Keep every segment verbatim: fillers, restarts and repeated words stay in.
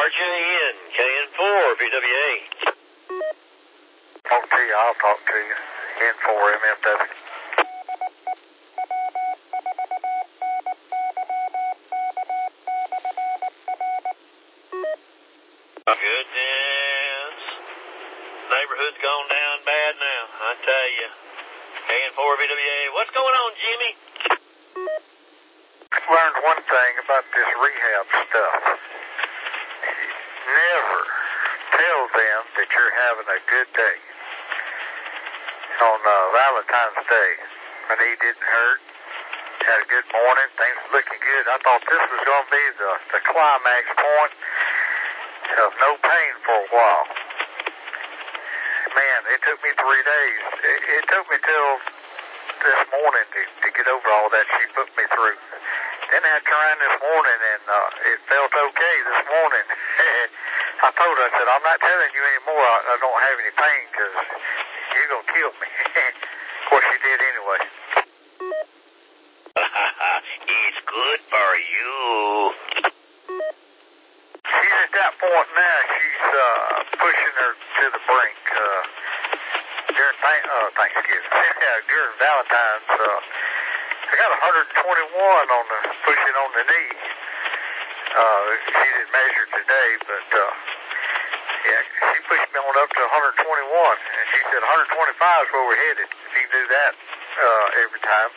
R J N, K N four, V W A. Talk to you, I'll talk to you. N four, M F W. Goodness. Neighborhood's gone down bad now, I tell you. K N four, V W A. What's going on, Jimmy? I've learned one thing about this rehab stuff. Never tell them that you're having a good day. On uh, Valentine's Day, my knee didn't hurt, had a good morning, things were looking good. I thought this was going to be the, the climax point of no pain for a while. Man, it took me three days. It, it took me till this morning to, to get over all that she put me through. Then I tried this morning, and uh, it felt okay this morning. I told her, I said, I'm not telling you anymore. I, I don't have any pain because you're going to kill me. Of course, she did anyway. It's good for you. She's at that point now. She's uh, pushing her to the brink. Uh, during th- uh, Thanksgiving, yeah, during Valentine's, uh, I got one hundred twenty-one on the pushing on the knee. Uh, she didn't measure today, but uh, yeah, she pushed me on up to one hundred twenty-one, and she said one hundred twenty-five is where we're headed. If you can do that uh, every time.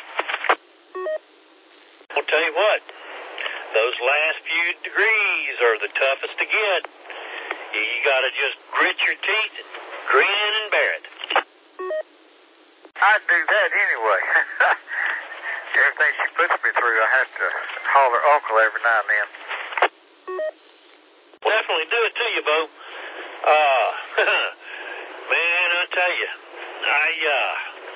I'll tell you what, those last few degrees are the toughest to get. You, you got to just grit your teeth and grin and bear it. I'd do that anyway. Everything she puts me through, I have to holler uncle every now and then. Definitely do it to you, Bo. Uh, man, I tell you, I, uh,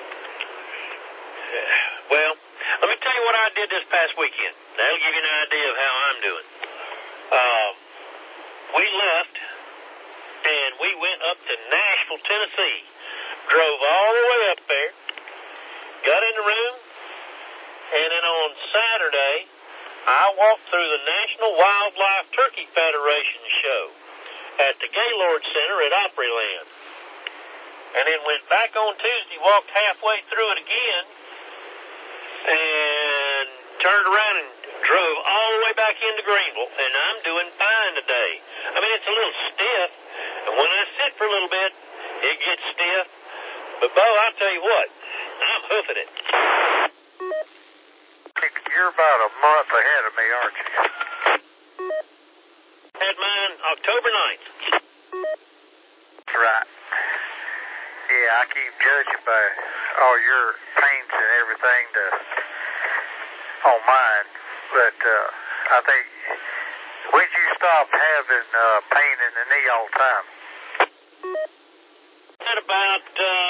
well, let me tell you what I did this past weekend. That'll give you an idea of how I'm doing. Um, we left, and we went up to Nashville, Tennessee. Drove all the way up there, got in the room, and then on Saturday, I walked through the National Wildlife Turkey Federation show at the Gaylord Center at Opryland. And then went back on Tuesday, walked halfway through it again, and turned around and drove all the way back into Greenville, and I'm doing fine today. I mean, it's a little stiff, and when I sit for a little bit, it gets stiff. But, Bo, I'll tell you what, I'm hoofing it. You're about a month ahead of me, aren't you? Had mine October ninth. Right. Yeah, I keep judging by all your pains and everything to, on mine. But uh, I think, when did you stop having uh, pain in the knee all the time? At about,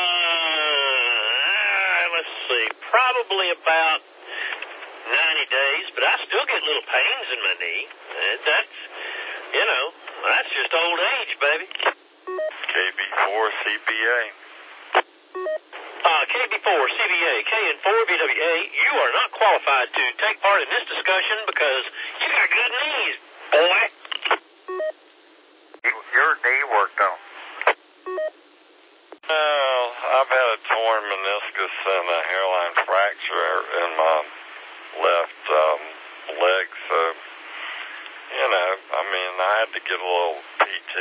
uh, let's see, probably about ninety days, but I still get little pains in my knee. That's, you know, that's just old age, baby. K B four C B A. Uh, K B four C B A, K N four V W A, you are not qualified to take part in this discussion because you got good knees, boy. Your knee worked on. Well, I've had a torn meniscus and a hairline fracture in my left um, leg, so, you know, I mean, I had to get a little P T.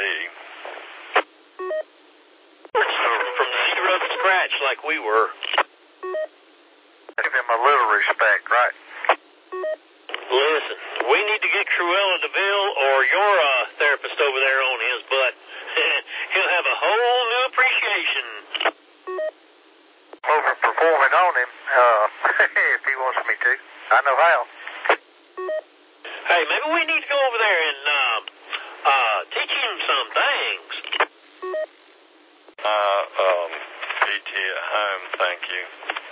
From zero to scratch like we were. Give him a little respect, right? Listen, we need to get Cruella DeVille or your uh, therapist over there on his butt. He'll have a whole new appreciation. Over performing on him, uh, if he wants me to. I know how. Hey, maybe we need to go over there and uh, uh, teach him some things. Uh, um, P T at home, thank you.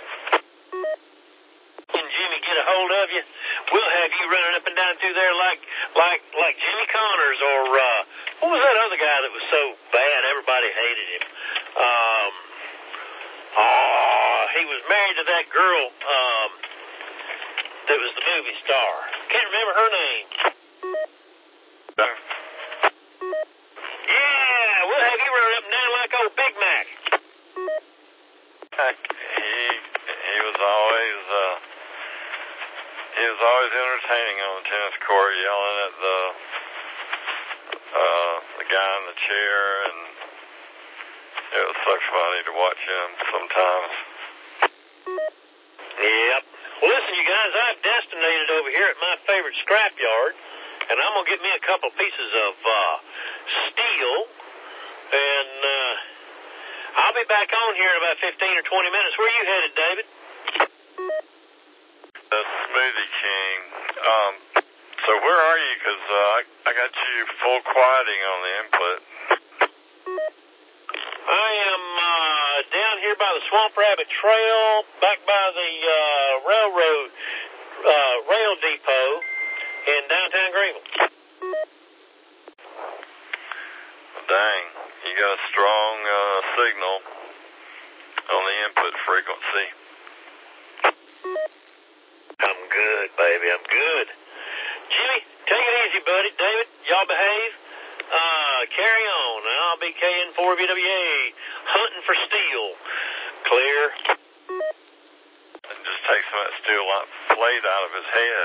Can Jimmy get a hold of you? We'll have you running up and down through there like like like Jimmy Connors or uh, what was that other guy that was so bad everybody hated him? Um, oh, he was married to that girl um, that was the movie star. Can't remember her name. always entertaining on the tennis court, yelling at the uh, the guy in the chair, and it was so funny to watch him sometimes. Yep. Well, listen, you guys, I've destinated over here at my favorite scrapyard, and I'm going to get me a couple pieces of uh, steel, and uh, I'll be back on here in about fifteen or twenty minutes. Where are you headed, David? The Smoothie King. Um, so where are you? Because uh, I, I got you full quieting on the input. I am uh, down here by the Swamp Rabbit Trail, back by the uh, railroad uh, rail depot in downtown Greenville. Dang, you got a strong uh, signal on the input frequency. I'm good, baby. I'm good. Jimmy, take it easy, buddy. David, y'all behave. Uh, carry on. I'll be K N four V W A, hunting for steel. Clear. And just take some of that steel plate out of his head.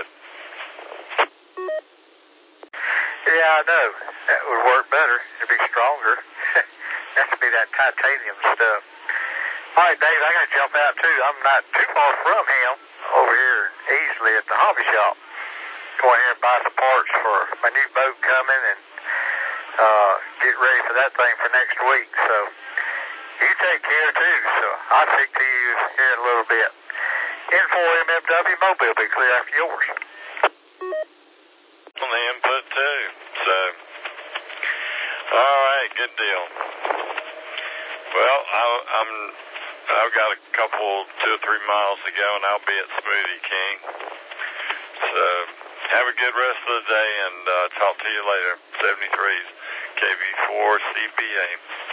Yeah, I know. That would work better. It'd be stronger. Has to be that titanium stuff. All right, Dave, I got to jump out, too. I'm not too far from him over here easily at the hobby shop. Go in here and buy some parts for my new boat coming and uh, get ready for that thing for next week. So you take care, too. So I'll speak to you here in a little bit. N four M M W Mobile will be clear after yours. On the input, too. So, all right, good deal. Well, I, I'm... I've got a couple, two or three miles to go, and I'll be at Smoothie King. So have a good rest of the day, and uh, talk to you later. seventy-three's K V four C P A.